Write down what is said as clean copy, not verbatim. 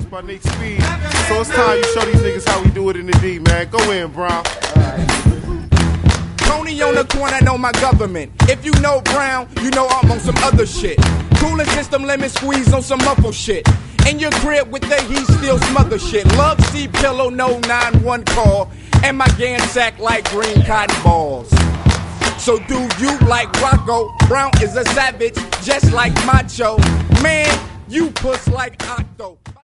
by Nick Speed. So it's time you show these niggas how we do it in the D, man. Go in, Brown. Tony on the corner, know my government. If you know Brown, you know I'm on some other shit. Cooling system, lemon squeeze on some muffle shit. In your crib with the heat, still smother shit. Love seat pillow, no 9-1 call. And my gan sack like green cotton balls. So do you like Rocco? Brown is a savage, just like Macho. Man, you puss like Octo.